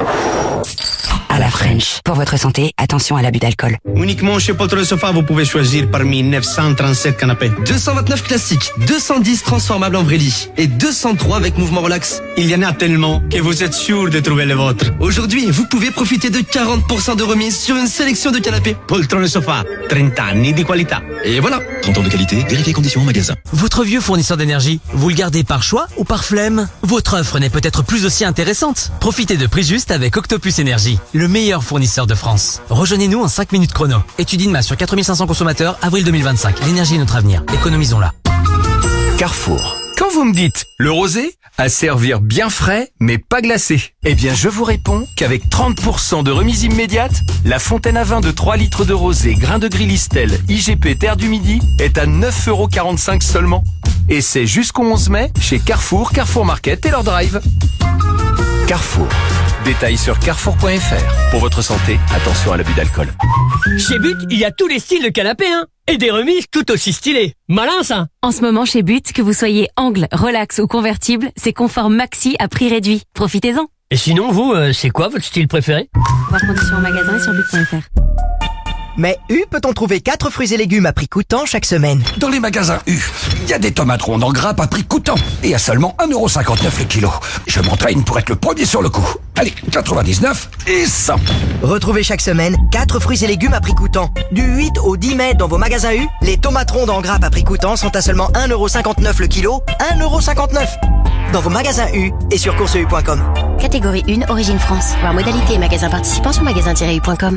À la French. Pour votre santé, attention à l'abus d'alcool. Uniquement chez Poltron Sofa, vous pouvez choisir parmi neuf cent trente-sept canapés. deux cent vingt-neuf classiques, deux cent dix transformables en vrai lit et deux cent trois avec mouvement relax. Il y en a tellement que vous êtes sûr de trouver le vôtre. Aujourd'hui, vous pouvez profiter de quarante pour cent de remise sur une sélection de canapés. Poltron Sofa, trente anni di qualità. Et voilà. trente ans de qualité, vérifiez conditions en magasin. Votre vieux fournisseur d'énergie, vous le gardez par choix ou par flemme? Votre offre n'est peut-être plus aussi intéressante. Profitez de prix juste avec Octopus Énergie, le meilleur fournisseur de France. Rejoignez-nous en cinq minutes chrono. Étude INMA sur quatre mille cinq cents consommateurs, avril deux mille vingt-cinq. L'énergie est notre avenir. Économisons-la. Carrefour. Quand vous me dites le rosé, à servir bien frais, mais pas glacé, eh bien je vous réponds qu'avec trente pour cent de remise immédiate, la fontaine à vin de trois litres de rosé, grain de gris Listel, I G P Terre du Midi est à neuf euros quarante-cinq seulement. Et c'est jusqu'au onze mai chez Carrefour, Carrefour Market et leur drive. Carrefour. Détails sur carrefour point F R. Pour votre santé, attention à l'abus d'alcool. Chez But, il y a tous les styles de canapés, hein. Et des remises tout aussi stylées. Malin, ça. En ce moment, chez But, que vous soyez angle, relax ou convertible, c'est confort maxi à prix réduit. Profitez-en. Et sinon, vous, euh, c'est quoi votre style préféré? Voir conditions en magasin et sur but point F R. Mais U peut-on trouver quatre fruits et légumes à prix coûtant chaque semaine? Dans les magasins U, il y a des tomates rondes en grappe à prix coûtant et à seulement un euro cinquante-neuf le kilo. Je m'entraîne pour être le premier sur le coup. Allez, quatre-vingt-dix-neuf et cent. Retrouvez chaque semaine quatre fruits et légumes à prix coûtant. Du huit au dix mai dans vos magasins U, les tomates rondes en grappe à prix coûtant sont à seulement un euro cinquante-neuf le kilo. un euro cinquante-neuf dans vos magasins U et sur course u point com. Catégorie un, Origine France. Voir modalité et magasin participant sur magasin tiret u point com.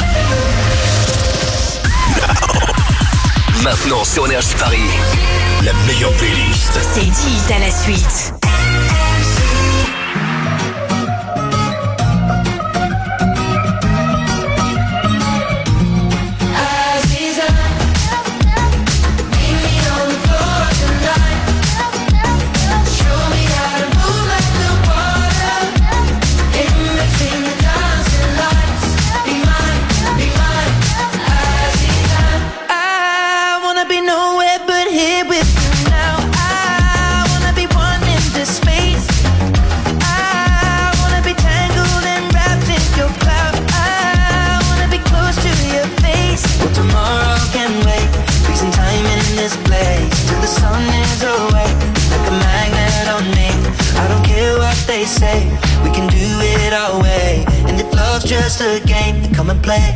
Maintenant sur Énergie Paris, la meilleure playlist. C'est dit à la suite. Say we can do it our way, and if love's just a game, then come and play.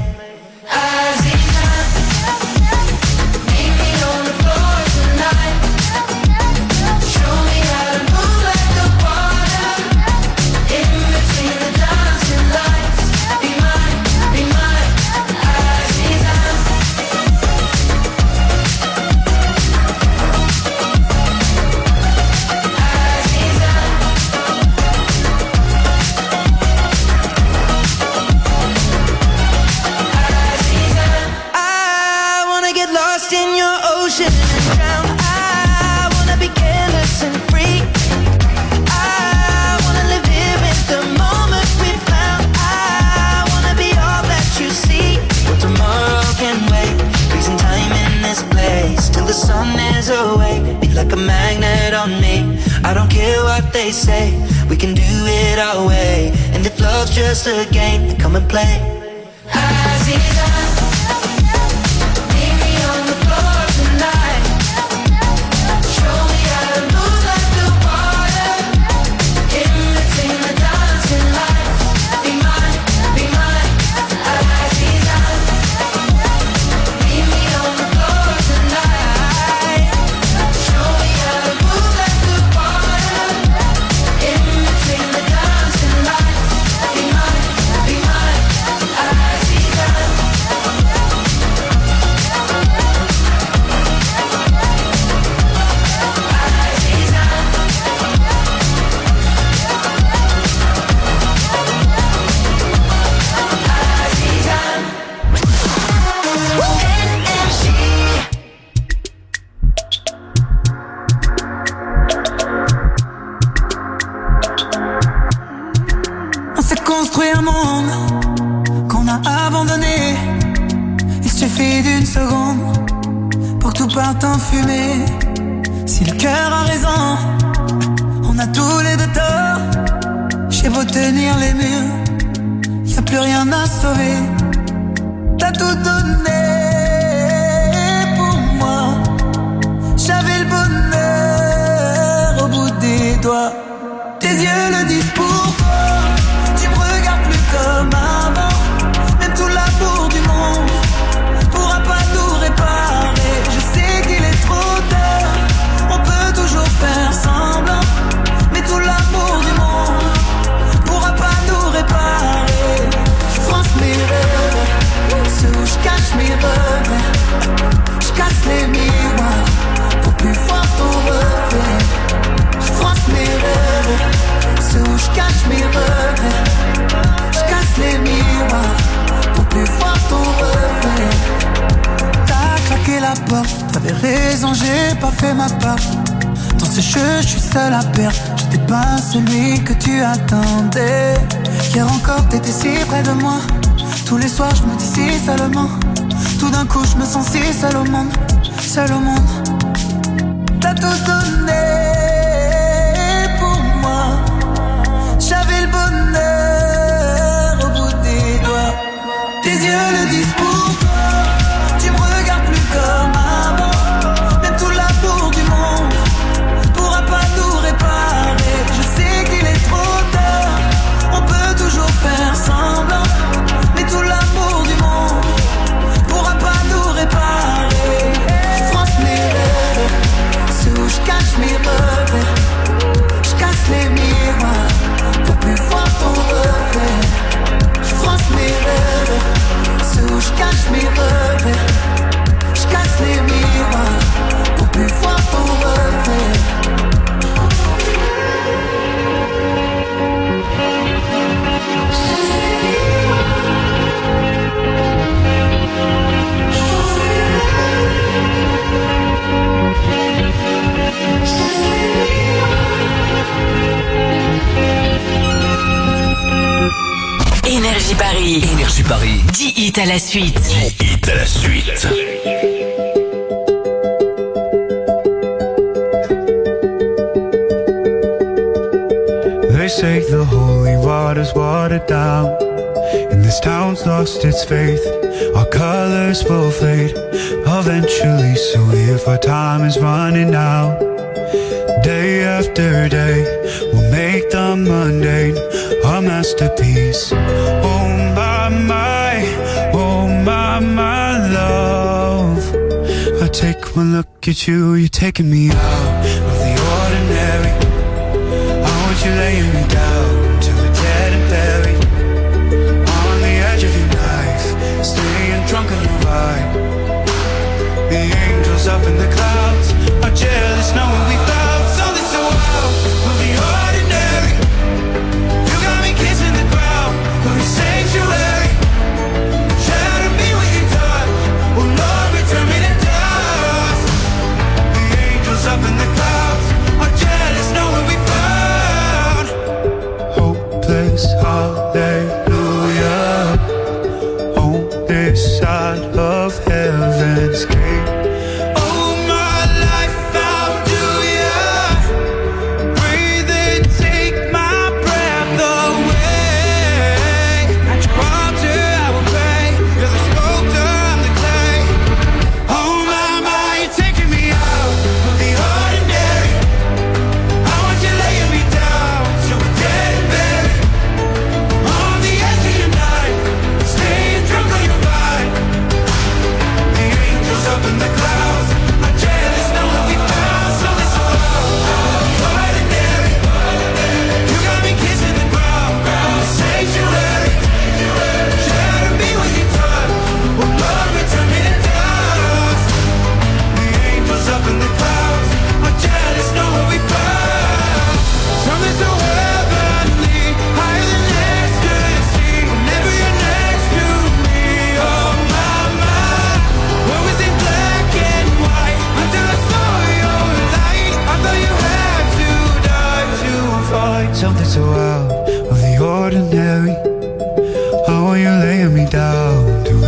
they say we can do it our way. And if love's just a game, then come and play. Aziza, meet me on the floor tonight. Show me how to move like the water in between the dancing lights. Be mine, be mine, Aziza. Meet me on the floor tonight. Show me how to move like the water in between the dancing lights. Be mine, be mine, Aziza. On s'est construit un monde qu'on a abandonné. Il suffit d'une seconde pour que tout parte en fumée. Si le cœur a raison, on a tous les deux tort. J'ai beau tenir les murs, y a plus rien à sauver. T'as tout donné pour moi. J'avais le bonheur au bout des doigts. Tes yeux le disent pour toi. Tu me regardes plus comme avant. Même tout l'amour du monde pourra pas tout réparer. Je sais qu'il est trop tard. On peut toujours faire semblant, mais tout l'amour du monde pourra pas tout réparer. Je France mes rêves, ceux où je cache mes regrets. Je casse les miroirs pour plus voir ton reflet. Je France mes rêves, ceux où je cache mes regrets. Je casse les miroirs pour plus voir ton reflet. T'as claqué la porte, t'avais raison, j'ai pas fait ma part. Dans ce jeu, je suis seul à perdre. J'étais pas celui que tu attendais. Hier encore, t'étais si près de moi. Tous les soirs, je me dis si seulement. Tout d'un coup, je me sens si seul au monde. Seul au monde. T'as tout donné pour moi. J'avais le bonheur au bout des doigts. Tes yeux le disent pour toi. Tu me regardes plus comme avant. Même tout l'amour du monde pourra pas tout réparer. Je sais qu'il est trop tard. On peut toujours faire semblant, mais tout l'amour du monde pourra pas nous réparer. Je France mes rêves, ceux où je cache mes regrets. Je casse les miroirs pour plus voir ton reflet. Je France mes rêves, ceux où je cache mes regrets. Je casse les miroirs pour plus voir ton reflet. Énergie Paris. Énergie Paris. dix hits à la suite. dix hits à la suite. They say the holy water's watered down, and this town's lost its faith. Our colors will fade eventually, so if our time is running out, day after day, we'll make the mundane our masterpiece. Oh my, my, oh my, my love. I take one look at you, you're taking me out of the ordinary. I want you laying me down till we're dead and buried, on the edge of your knife, staying drunk on your vibe. The angels up in the clouds are jealous knowing we found something so wild of the ordinary. You got me kissing the ground of your sanctuary. Shatter me with your touch, oh Lord, return me to dust. The angels up in the clouds are jealous knowing we found hopeless hallelujah on this side of heaven's gate. Oh my life, how do ya breathe it?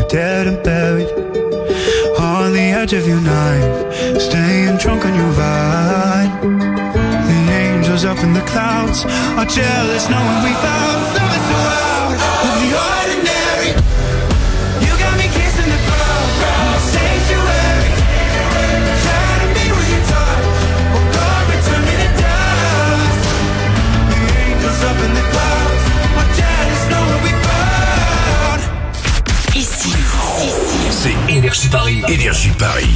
dead and buried. On the edge of your night, staying drunk on your vine. The angels up in the clouds are jealous knowing we found something so out of the ordinary. You got me kissing the ground, sanctuary. Try to be what you touch, oh God, return me to dust. The angels up in the clouds are jealous knowing we found. Ici, ici, c'est Énergie Paris. Énergie Paris.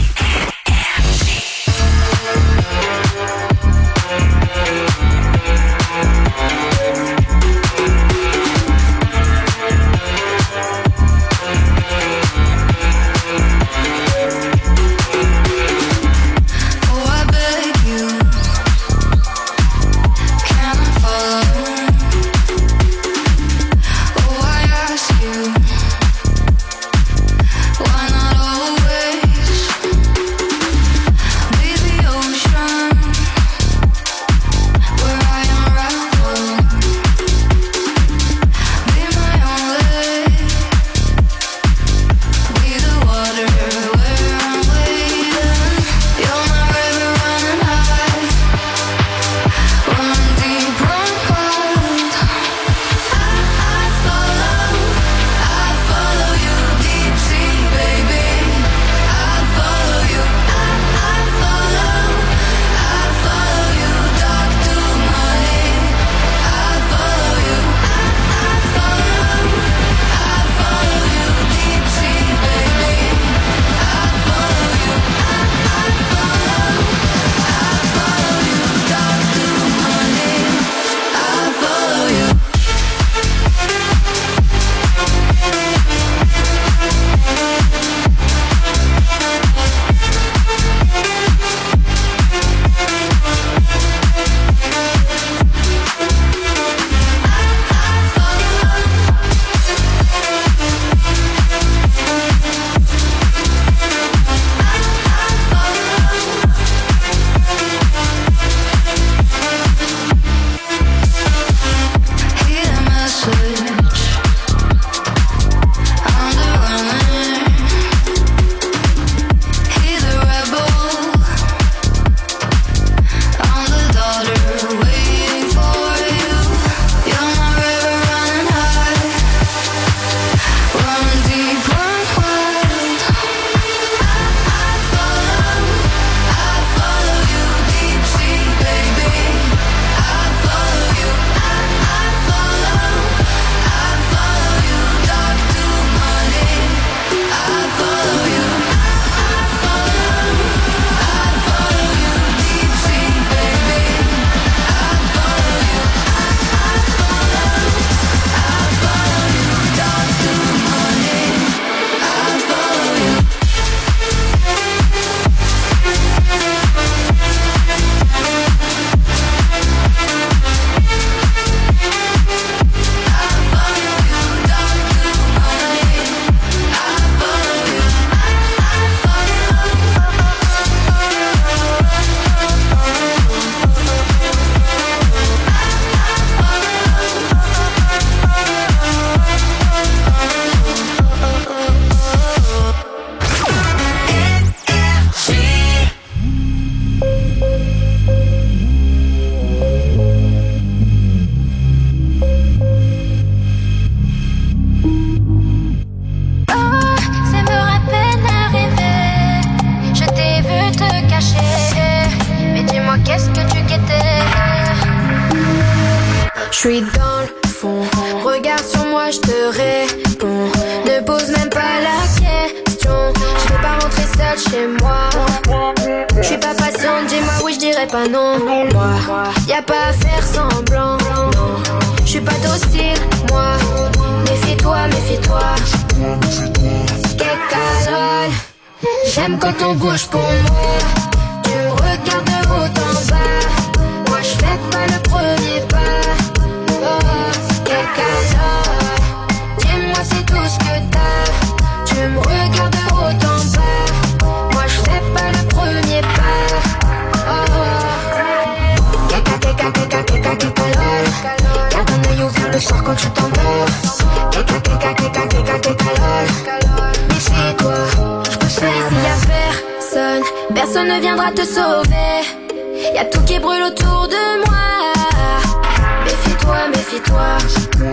Je suis dans le fond, regarde sur moi, je te réponds. Ne pose même pas la question, je vais pas rentrer seule chez moi. Je suis pas patiente, dis-moi oui, je dirais pas non. Moi, y a pas à faire semblant, non. Je suis pas docile, moi. Méfie-toi, méfie-toi. Quécalol, j'aime quand on bouge pour moi. Tu me regardes de haut en bas. Moi je fais pas le premier pas. Oh, Quécalol, dis-moi c'est tout ce que t'as. Tu me regardes de haut en bas. Moi je fais pas le premier pas. Oh, Quéca, Quéca, Quéca, Quéca, Quécalol. Garde un œil ouvert le soir quand tu t'endors. Quéca, Quéca, Quéca, Quéca, Quécalol. personne ne viendra te sauver. Y'a tout qui brûle autour de moi. Méfie-toi, méfie-toi.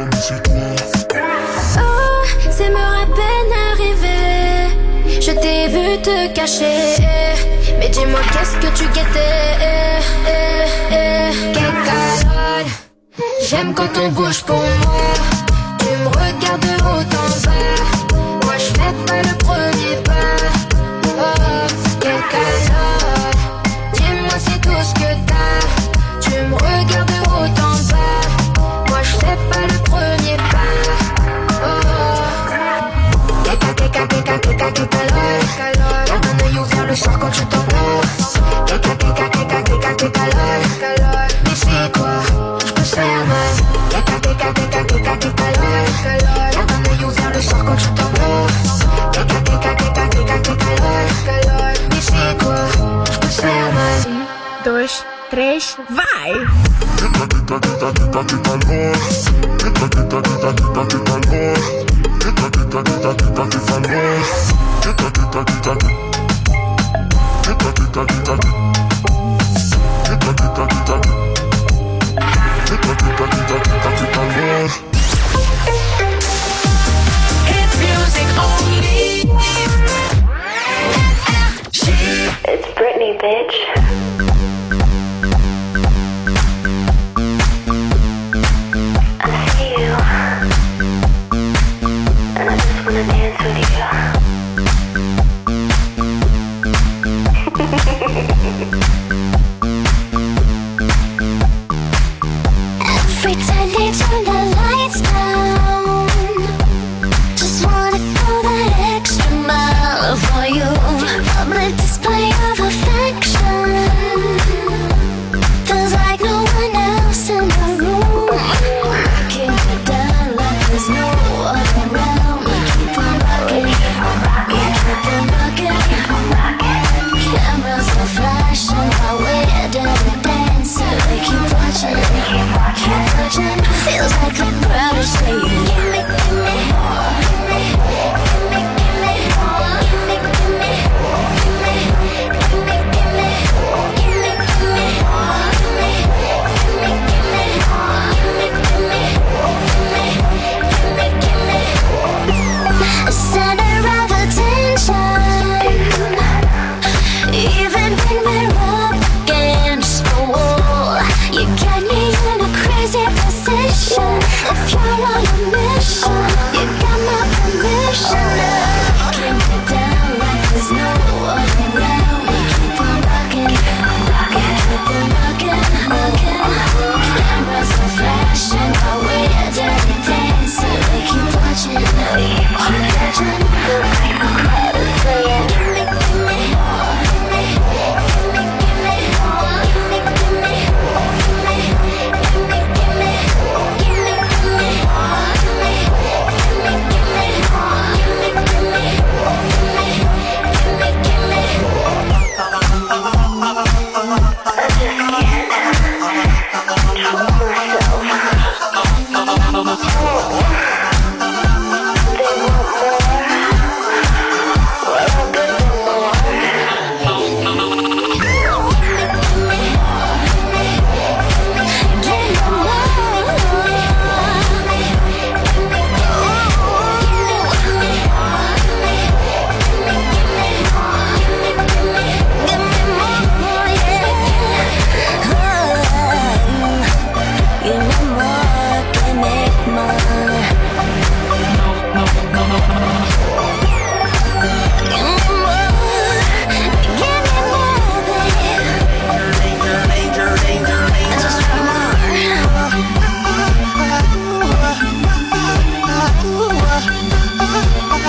Oh, c'est me à peine arrivé. Je t'ai vu te cacher. Mais dis-moi qu'est-ce que tu guettais. Quelle calole. J'aime quand on bouge pour moi. Tu me regardes de haut en bas. Moi je fais pas le premier pas. Oh, quelle calole. Dis-moi c'est tout ce que t'as. Tu me regardes de haut en bas. Moi je fais pas le premier pas. Oh, keka keka keka keka keka calole. Garde un œil ouvert le soir quand tu t'endors. Keka keka keka keka keka calole. Mais c'est quoi? J'peux faire mal. Keka keka keka keka keka calole. Garde un œil ouvert le soir quand tu t'endors. Keka keka keka keka keka calole. Mais c'est quoi? J'peux faire mal. Dois, três, vai! Hit music only. It's Britney, bitch. I see you, and I just wanna dance with you.